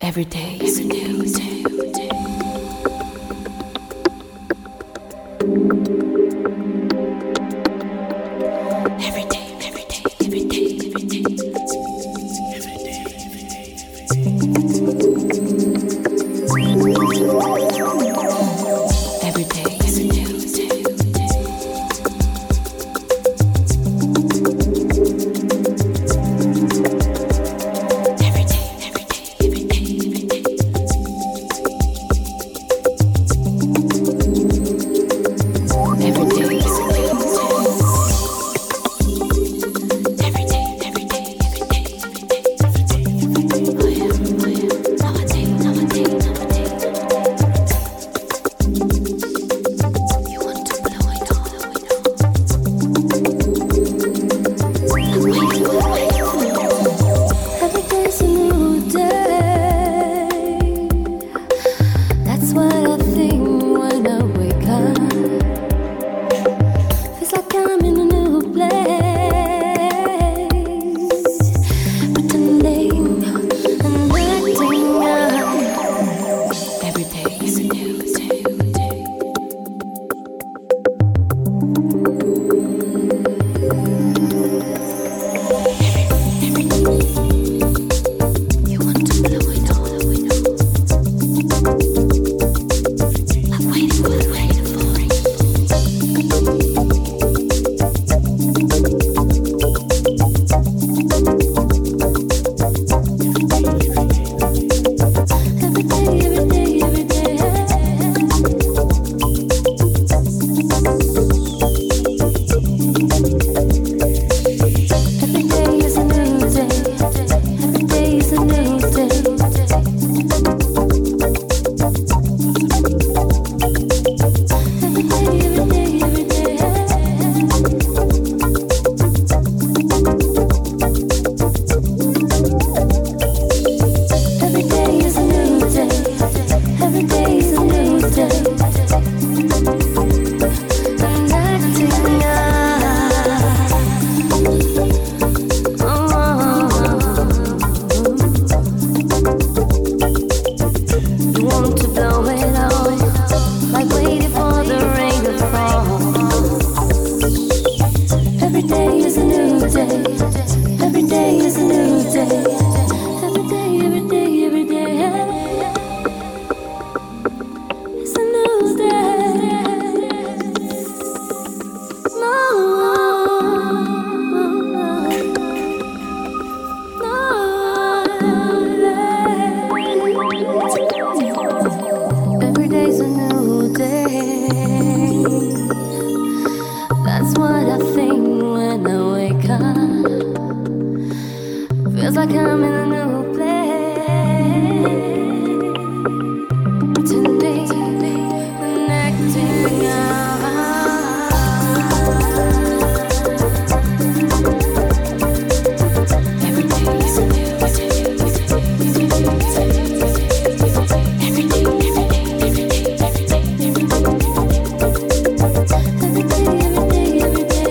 Every day is a new day. Every day, every day, every day, every day. Every day is a new day. Every day, every day, every day, every day. Every day is a new day. Every day, every day, every day, every day. Oh yeah, oh yeah. Nowadays, nowadays, nowadays. You want to blow it all away now. I'm waiting for you. Every day's a new day. That's what I think when I wake up. Feels like I'm in a new place, pretending and acting out. Every day is a new day. Every day. You want to blow it all away now. I'm waiting for it. Every day, every day, every day. Every day is a new day. Every day is a new day. Every day, every day, every day. Every day is a new day. Every day is a new day. And acting out. You want to blow it all, like waiting for the rain to fall. Every day is a new day. Every day is a new day. Every day, every day, every day. It's a new day. No, no. Every day's a new day. That's what I think when I wake up. Feels like I'm in a new place, pretending and acting out. Every day is a new day. Every day, every day, every day, every day, every day. Every day, every day, every day.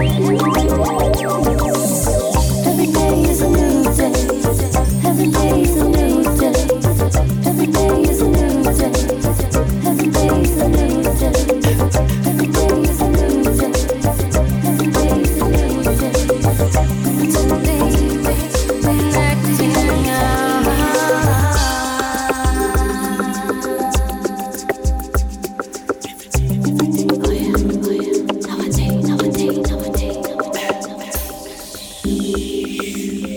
Every day is a new day. Every day is a new day. Every day is a new day. Every day is a new day. Every day is a new day. Every day is a new day. Pretending and acting out. Oh yeah, oh yeah. Nowadays, nowadays, nowadays, nowadays.